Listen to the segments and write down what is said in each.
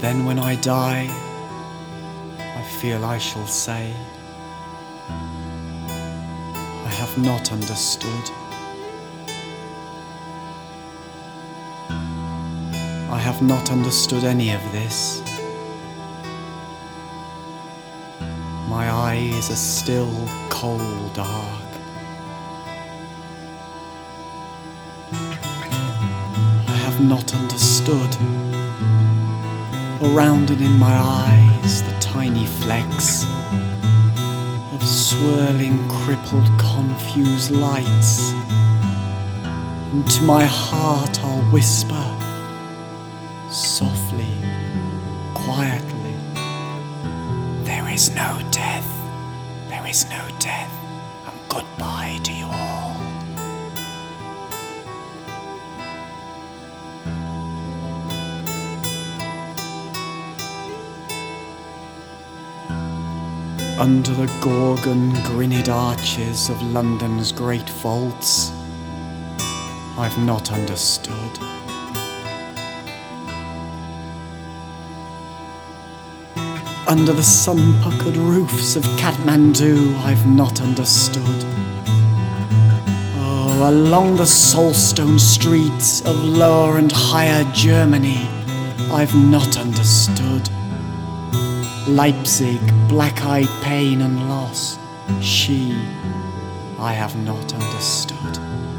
then when I die, I feel I shall say, I have not understood. I have not understood any of this. My eyes are still cold dark. I have not understood. Around and in my eyes, the tiny flecks of swirling, crippled, confused lights. And to my heart I'll whisper, softly, quietly, there is no death, there is no death, and goodbye to you all. Under the gorgon grinned arches of London's great vaults, I've not understood. Under the sun-puckered roofs of Kathmandu, I've not understood. Oh, along the soulstone streets of lower and higher Germany, I've not understood. Leipzig, black-eyed pain and loss, she, I have not understood.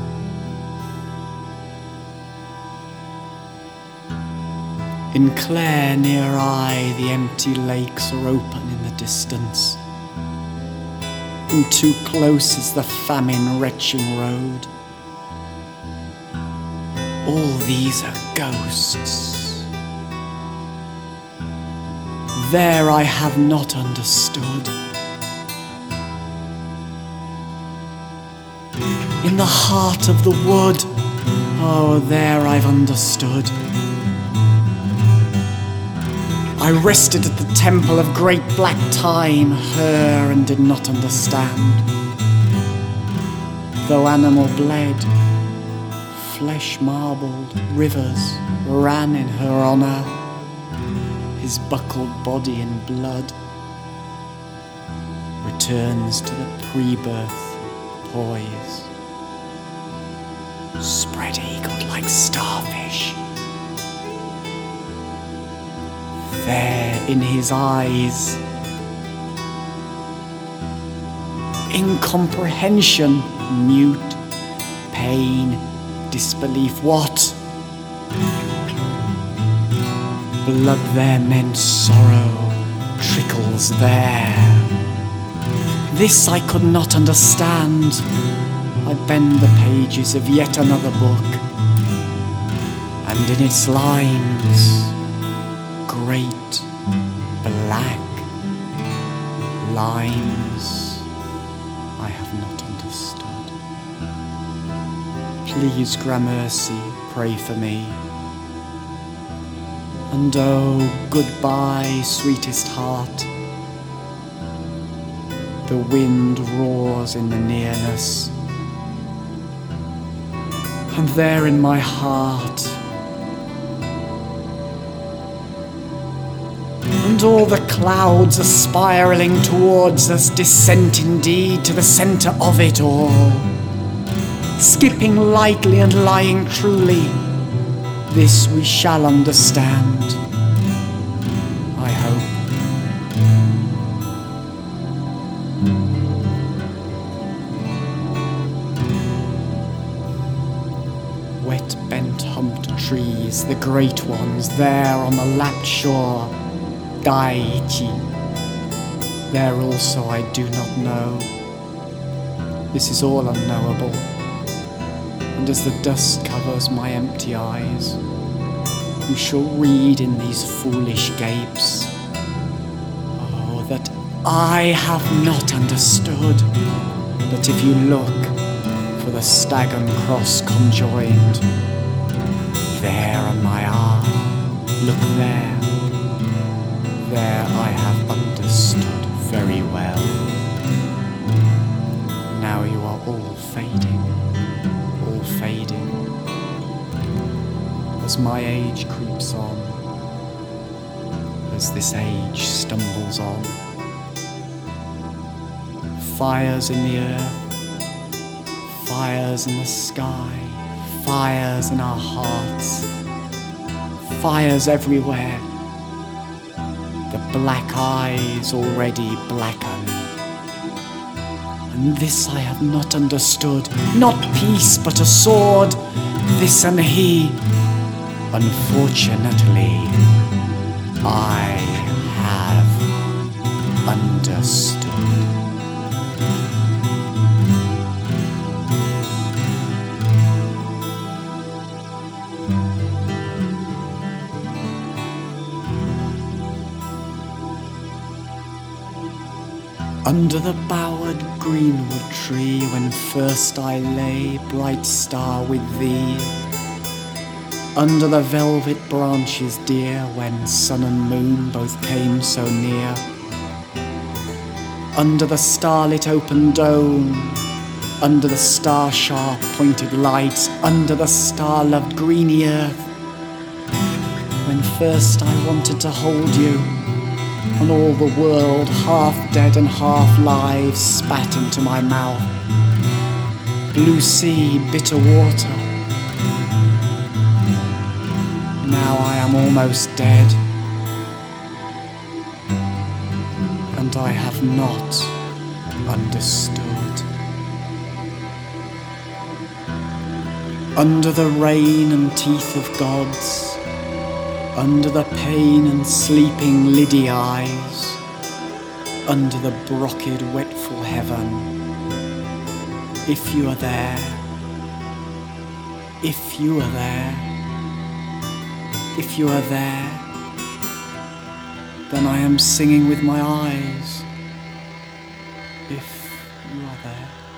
In Clare near I, the empty lakes are open in the distance, and too close is the famine-retching road. All these are ghosts. There I have not understood. In the heart of the wood, oh, there I've understood. I rested at the temple of great black time, her, and did not understand. Though animal bled, flesh marbled, rivers ran in her honour, his buckled body in blood returns to the pre-birth poise, spread-eagled like starfish. There in his eyes, incomprehension, mute, pain, disbelief, what? Blood there meant sorrow, trickles there. This I could not understand. I bend the pages of yet another book, and in its lines, great black lines, I have not understood. Please, Gramercy, pray for me. And oh, goodbye, sweetest heart. The wind roars in the nearness, and there in my heart, and all the clouds are spiralling towards us, descent indeed to the centre of it all. Skipping lightly and lying truly, this we shall understand, I hope. Wet, bent, humped trees, the great ones, there on the lapped shore, Daiichi. There also I do not know. This is all unknowable. And as the dust covers my empty eyes, you shall read in these foolish gapes, oh, that I have not understood, that if you look for the stag and cross conjoined, there on my arm, look there, there I have understood very well. Now you are all fading, as my age creeps on. paths this age stumbles on. Fires in the earth, fires in the sky, fires in our hearts, fires everywhere. The black eyes already blacken. And this I have not understood, not peace but a sword, this and he. Unfortunately, I have understood. Under the bowered greenwood tree, when first I lay, bright star, with thee. Under the velvet branches dear, when sun and moon both came so near. Under the starlit open dome, under the star-sharp pointed lights, under the star-loved greeny earth, when first I wanted to hold you, and all the world, half dead and half live, spat into my mouth. Blue sea, bitter water. Now I am almost dead, and I have not understood. Under the rain and teeth of gods, under the pain and sleeping lidy eyes, under the brocked wetful heaven, if you are there, if you are there, if you are there, then I am singing with my eyes, if you are there.